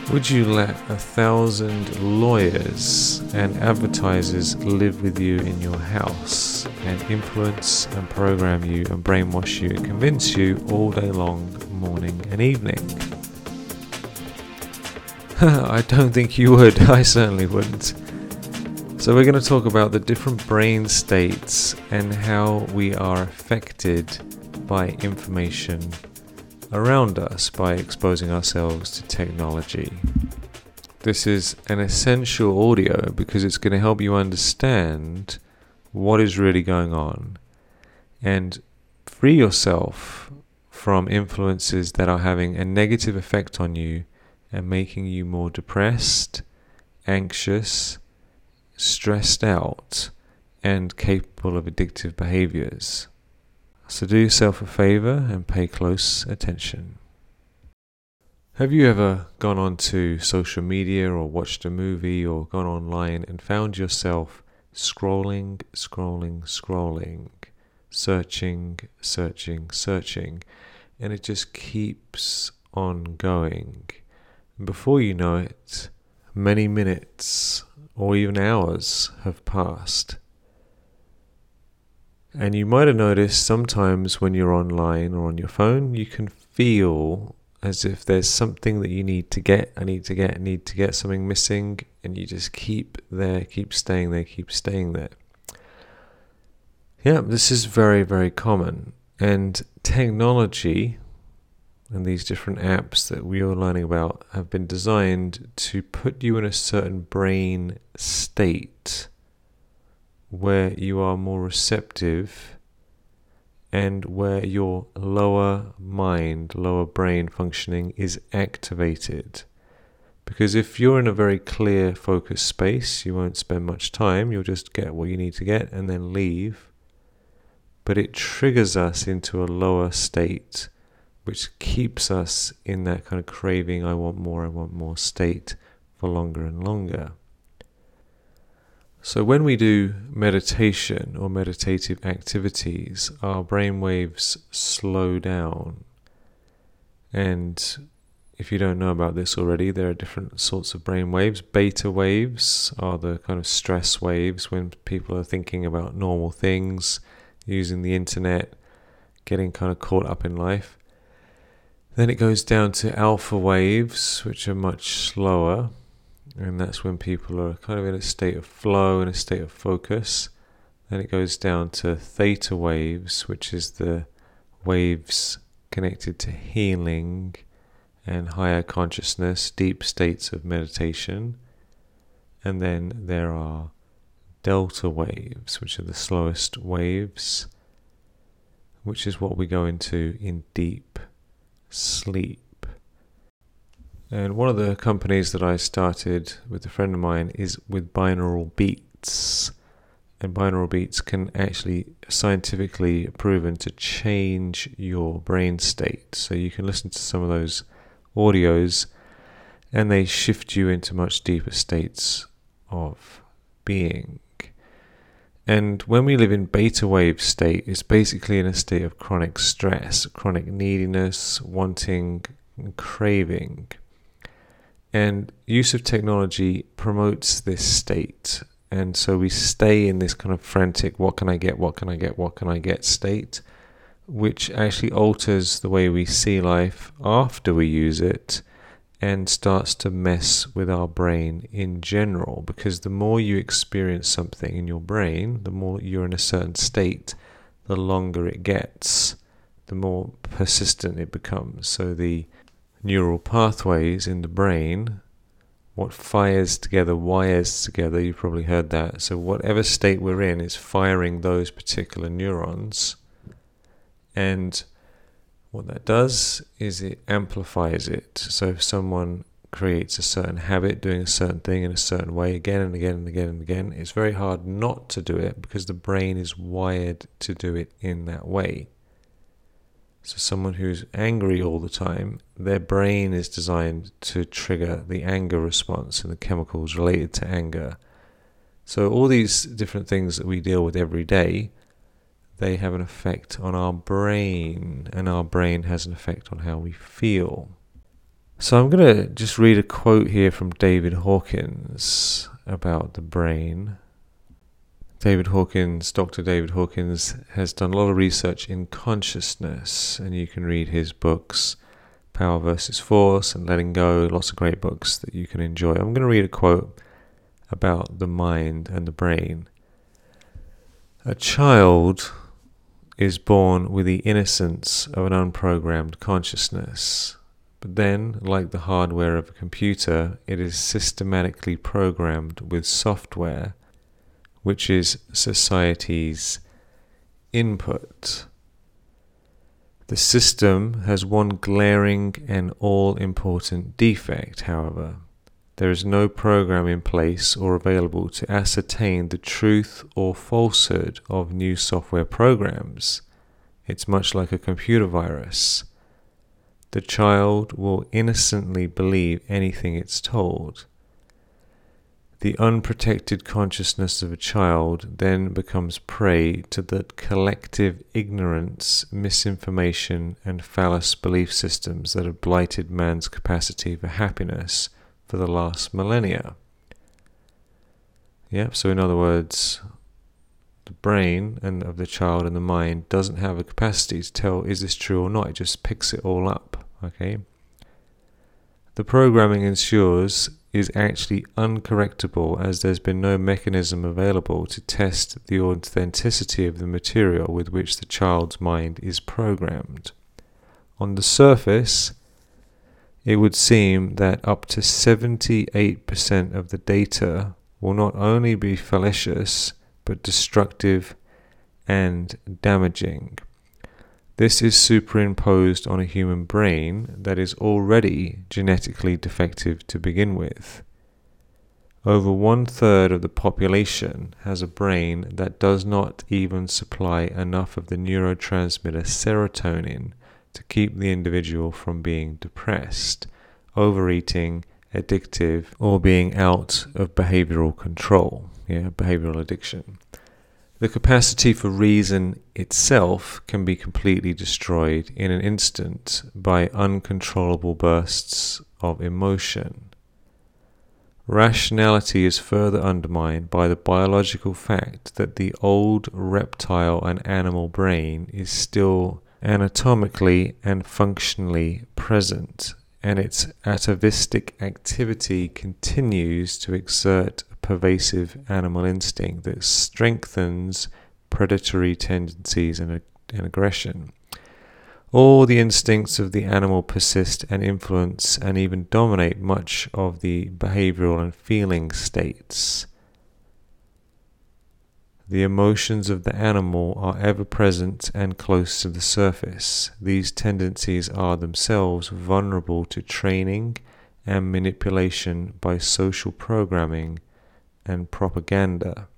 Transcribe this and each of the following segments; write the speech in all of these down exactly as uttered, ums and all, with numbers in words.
Would you let a thousand lawyers and advertisers live with you in your house and influence and program you and brainwash you and convince you all day long, morning and evening? I don't think you would. I certainly wouldn't. So we're going to talk about the different brain states and how we are affected by information around us by exposing ourselves to technology. This is an essential audio because it's going to help you understand what is really going on and free yourself from influences that are having a negative effect on you and making you more depressed, anxious, stressed out, and capable of addictive behaviors. So do yourself a favor and pay close attention. Have you ever gone onto social media or watched a movie or gone online and found yourself scrolling, scrolling, scrolling, searching, searching, searching, and it just keeps on going? And before you know it, many minutes or even hours have passed. And you might have noticed sometimes when you're online or on your phone, you can feel as if there's something that you need to get, I need to get, I need to get something missing, and you just keep there, keep staying there, keep staying there. Yeah, this is very, very common. And technology and these different apps that we are learning about have been designed to put you in a certain brain state where you are more receptive and where your lower mind, lower brain functioning is activated. Because if you're in a very clear, focused space, you won't spend much time, you'll just get what you need to get and then leave. But it triggers us into a lower state, which keeps us in that kind of craving, I want more, I want more state for longer and longer. So when we do meditation or meditative activities, our brain waves slow down. And if you don't know about this already, there are different sorts of brain waves. Beta waves are the kind of stress waves when people are thinking about normal things, using the internet, getting kind of caught up in life. Then it goes down to alpha waves, which are much slower. And that's when people are kind of in a state of flow, in a state of focus. Then it goes down to theta waves, which is the waves connected to healing and higher consciousness, deep states of meditation. And then there are delta waves, which are the slowest waves, which is what we go into in deep sleep. And one of the companies that I started with a friend of mine is with binaural beats. And binaural beats can actually scientifically proven to change your brain state. So you can listen to some of those audios and they shift you into much deeper states of being. And when we live in beta wave state, it's basically in a state of chronic stress, chronic neediness, wanting, and craving. And use of technology promotes this state. And so we stay in this kind of frantic, what can I get, what can I get, what can I get state, which actually alters the way we see life after we use it and starts to mess with our brain in general. Because the more you experience something in your brain, the more you're in a certain state, the longer it gets, the more persistent it becomes. So the neural pathways in the brain, what fires together, wires together, you've probably heard that. So whatever state we're in is firing those particular neurons. And what that does is it amplifies it. So if someone creates a certain habit, doing a certain thing in a certain way again and again and again and again, it's very hard not to do it because the brain is wired to do it in that way. So someone who's angry all the time, their brain is designed to trigger the anger response and the chemicals related to anger. So all these different things that we deal with every day, they have an effect on our brain, and our brain has an effect on how we feel. So I'm going to just read a quote here from David Hawkins about the brain. David Hawkins, Doctor David Hawkins, has done a lot of research in consciousness, and you can read his books, Power versus Force and Letting Go, lots of great books that you can enjoy. I'm going to read a quote about the mind and the brain. A child is born with the innocence of an unprogrammed consciousness, but then, like the hardware of a computer, it is systematically programmed with software, which is society's input. The system has one glaring and all-important defect, however. There is no program in place or available to ascertain the truth or falsehood of new software programs. It's much like a computer virus. The child will innocently believe anything it's told. The unprotected consciousness of a child then becomes prey to the collective ignorance, misinformation, and phallus belief systems that have blighted man's capacity for happiness for the last millennia. Yep, so in other words, the brain and of the child and the mind doesn't have a capacity to tell is this true or not. It just picks it all up. Okay. The programming ensures is actually uncorrectable, as there's been no mechanism available to test the authenticity of the material with which the child's mind is programmed. On the surface, it would seem that up to seventy-eight percent of the data will not only be fallacious, but destructive and damaging. This is superimposed on a human brain that is already genetically defective to begin with. Over one third of the population has a brain that does not even supply enough of the neurotransmitter serotonin to keep the individual from being depressed, overeating, addictive, or being out of behavioral control, yeah, behavioral addiction. The capacity for reason itself can be completely destroyed in an instant by uncontrollable bursts of emotion. Rationality is further undermined by the biological fact that the old reptile and animal brain is still anatomically and functionally present, and its atavistic activity continues to exert pervasive animal instinct that strengthens predatory tendencies and, and aggression. All the instincts of the animal persist and influence and even dominate much of the behavioral and feeling states. The emotions of the animal are ever present and close to the surface. These tendencies are themselves vulnerable to training and manipulation by social programming and propaganda.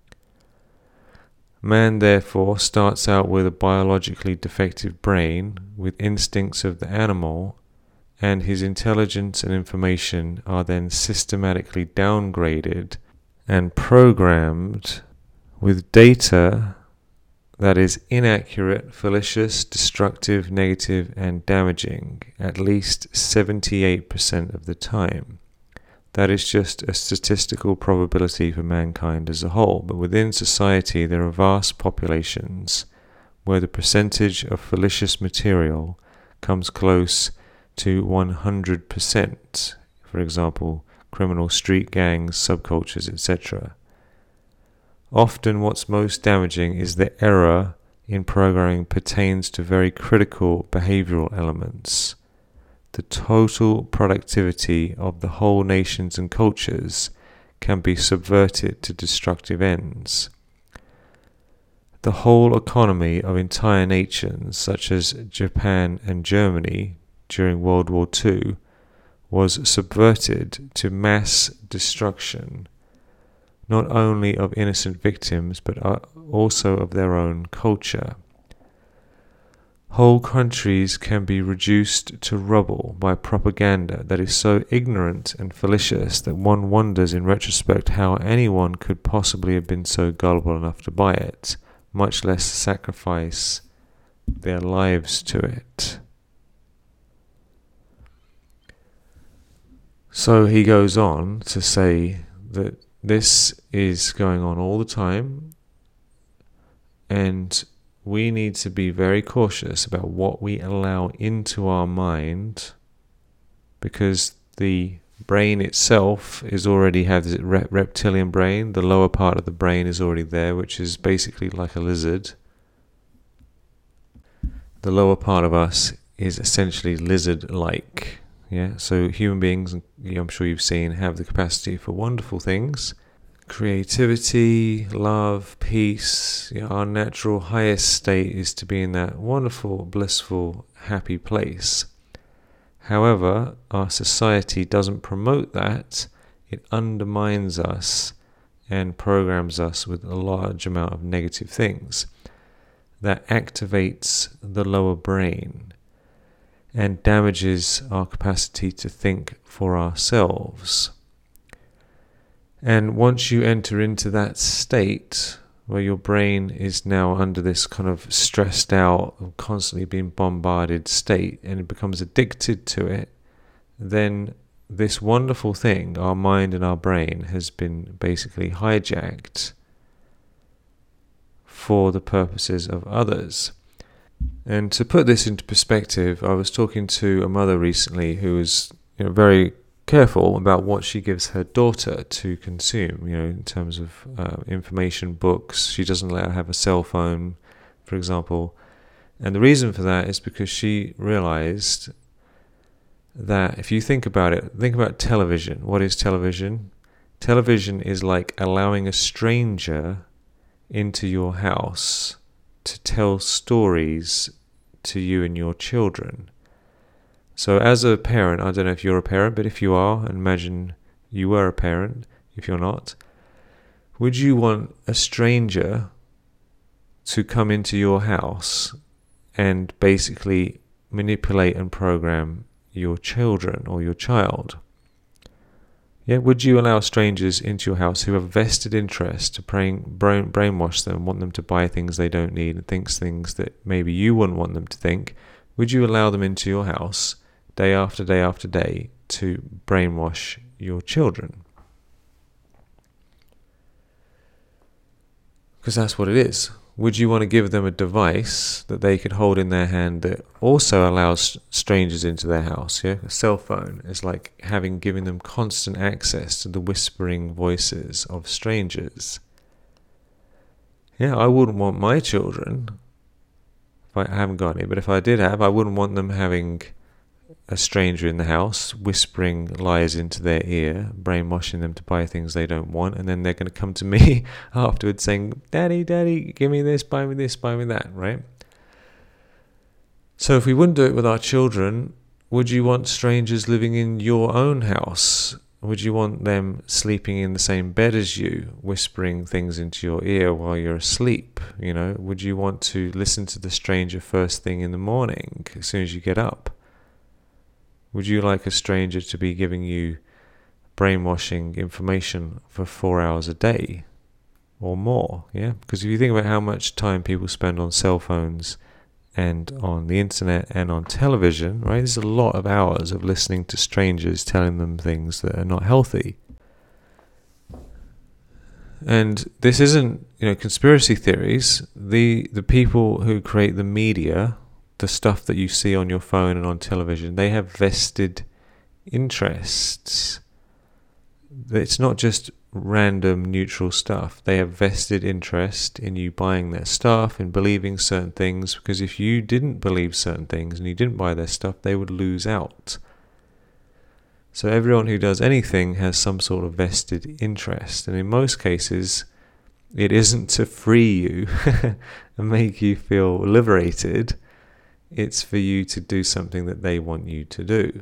Man, therefore, starts out with a biologically defective brain, with instincts of the animal, and his intelligence and information are then systematically downgraded and programmed with data that is inaccurate, fallacious, destructive, negative, and damaging at least seventy-eight percent of the time. That is just a statistical probability for mankind as a whole, but within society there are vast populations where the percentage of fallacious material comes close to one hundred percent. For example, criminal street gangs, subcultures, et cetera. Often what's most damaging is the error in programming pertains to very critical behavioral elements. The total productivity of the whole nations and cultures can be subverted to destructive ends. The whole economy of entire nations, such as Japan and Germany during World War Two, was subverted to mass destruction, not only of innocent victims, but also of their own culture. Whole countries can be reduced to rubble by propaganda that is so ignorant and fallacious that one wonders in retrospect how anyone could possibly have been so gullible enough to buy it, much less sacrifice their lives to it. So he goes on to say that this is going on all the time, and we need to be very cautious about what we allow into our mind, because the brain itself is already has a reptilian brain. The lower part of the brain is already there, which is basically like a lizard. The lower part of us is essentially lizard-like. Yeah, so human beings, I'm sure you've seen, have the capacity for wonderful things. Creativity, love, peace. Yeah, our natural highest state is to be in that wonderful, blissful, happy place. However, our society doesn't promote that. It undermines us and programs us with a large amount of negative things that activates the lower brain and damages our capacity to think for ourselves. And once you enter into that state where your brain is now under this kind of stressed out, constantly being bombarded state, and it becomes addicted to it, then this wonderful thing, our mind and our brain, has been basically hijacked for the purposes of others. And to put this into perspective, I was talking to a mother recently who was, you know, very careful about what she gives her daughter to consume, you know, in terms of uh, information, books. She doesn't let her have a cell phone, for example. And the reason for that is because she realized that if you think about it, think about television. What is television? Television is like allowing a stranger into your house to tell stories to you and your children. So as a parent, I don't know if you're a parent, but if you are, and imagine you were a parent, if you're not, would you want a stranger to come into your house and basically manipulate and program your children or your child? Yeah, would you allow strangers into your house who have vested interest to brain, brain, brainwash them, want them to buy things they don't need and think things that maybe you wouldn't want them to think? Would you allow them into your house day after day after day to brainwash your children? Because that's what it is. Would you want to give them a device that they could hold in their hand that also allows strangers into their house? Yeah, a cell phone is like having given them constant access to the whispering voices of strangers. Yeah, I wouldn't want my children, if I haven't got any, but if I did have, I wouldn't want them having a stranger in the house whispering lies into their ear, brainwashing them to buy things they don't want, and then they're going to come to me afterwards saying, Daddy, Daddy, give me this, buy me this, buy me that, right? So if we wouldn't do it with our children, would you want strangers living in your own house? Would you want them sleeping in the same bed as you, whispering things into your ear while you're asleep? You know, would you want to listen to the stranger first thing in the morning, as soon as you get up? Would you like a stranger to be giving you brainwashing information for four hours a day or more? Yeah, because if you think about how much time people spend on cell phones and on the internet and on television, right? There's a lot of hours of listening to strangers telling them things that are not healthy. And this isn't, you know, conspiracy theories. The the people who create the media, the stuff that you see on your phone and on television, they have vested interests. It's not just random neutral stuff. They have vested interest in you buying their stuff and believing certain things, because if you didn't believe certain things and you didn't buy their stuff, they would lose out. So everyone who does anything has some sort of vested interest, and in most cases it isn't to free you and make you feel liberated. It's for you to do something that they want you to do.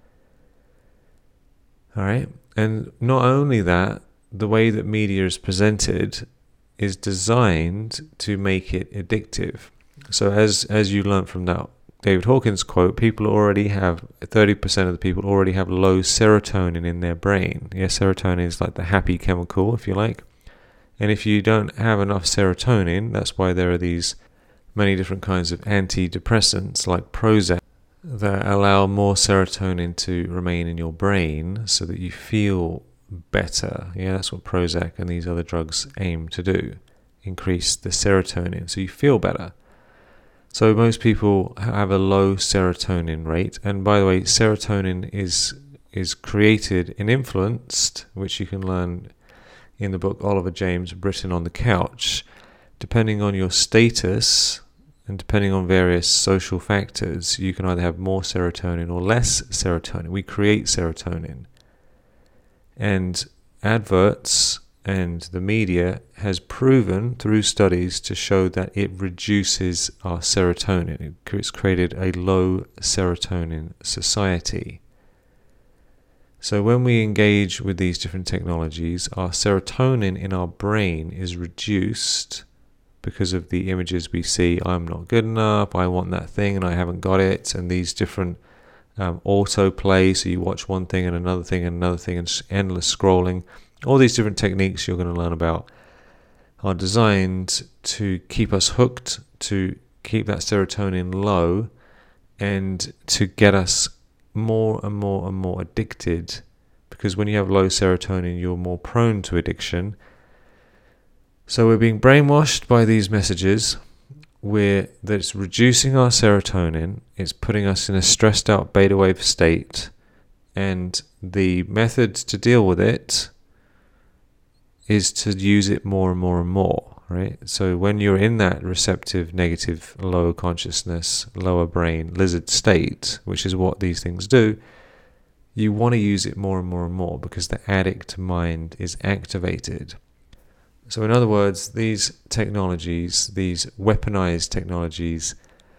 All right? And not only that, the way that media is presented is designed to make it addictive. So as as you learned from that David Hawkins quote, people already have, thirty percent of the people already have low serotonin in their brain. Yeah, serotonin is like the happy chemical, if you like. And if you don't have enough serotonin, that's why there are these many different kinds of antidepressants like Prozac that allow more serotonin to remain in your brain so that you feel better. Yeah, that's what Prozac and these other drugs aim to do. Increase the serotonin so you feel better. So most people have a low serotonin rate, and by the way, serotonin is is created and influenced, which you can learn in the book Oliver James, Britain on the Couch, depending on your status and depending on various social factors. You can either have more serotonin or less serotonin. We create serotonin. And adverts and the media has proven through studies to show that it reduces our serotonin. It's created a low serotonin society. So when we engage with these different technologies, our serotonin in our brain is reduced because of the images we see. I'm not good enough, I want that thing and I haven't got it, and these different um, autoplay, so you watch one thing and another thing and another thing and endless scrolling. All these different techniques you're going to learn about are designed to keep us hooked, to keep that serotonin low, and to get us more and more and more addicted, because when you have low serotonin, you're more prone to addiction. So we're being brainwashed by these messages where that it's reducing our serotonin, it's putting us in a stressed out beta wave state, and the method to deal with it is to use it more and more and more, right? So when you're in that receptive, negative, low consciousness, lower brain, lizard state, which is what these things do, you want to use it more and more and more because the addict mind is activated. So in other words, these technologies, these weaponized technologies,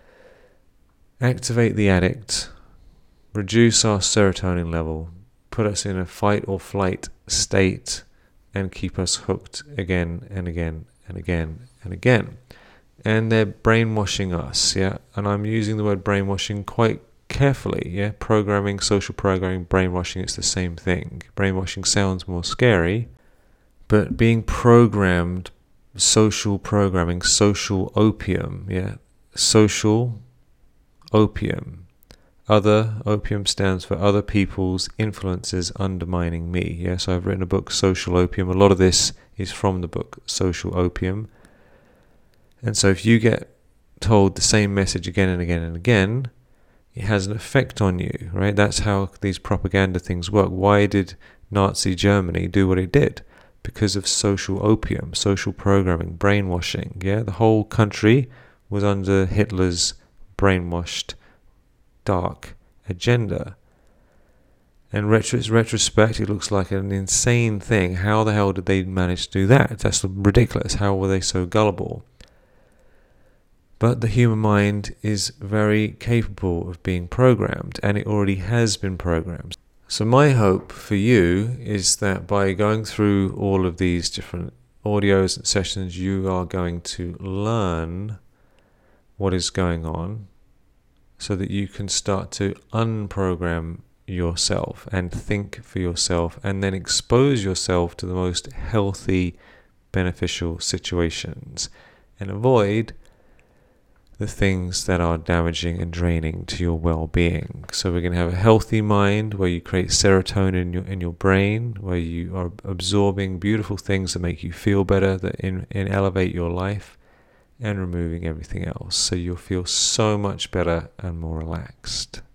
activate the addict, reduce our serotonin level, put us in a fight or flight state, and keep us hooked again and again and again and again. And they're brainwashing us, yeah? And I'm using the word brainwashing quite carefully, yeah? Programming, social programming, brainwashing, it's the same thing. Brainwashing sounds more scary, but being programmed, social programming, social opium, yeah? Social opium. Other, opium stands for other people's influences undermining me. Yes, yeah? So I've written a book, Social Opium. A lot of this is from the book, Social Opium. And so if you get told the same message again and again and again, it has an effect on you, right? That's how these propaganda things work. Why did Nazi Germany do what it did? Because of social opium, social programming, brainwashing. Yeah, the whole country was under Hitler's brainwashed dark agenda. And retro- retrospect, it looks like an insane thing. How the hell did they manage to do that? That's ridiculous. How were they so gullible? But the human mind is very capable of being programmed, and it already has been programmed. So my hope for you is that by going through all of these different audios and sessions, you are going to learn what is going on so that you can start to unprogram yourself and think for yourself, and then expose yourself to the most healthy, beneficial situations and avoid the things that are damaging and draining to your well-being. So we're going to have a healthy mind where you create serotonin in your, in your brain, where you are absorbing beautiful things that make you feel better, that in, in elevate your life, and removing everything else. So you'll feel so much better and more relaxed.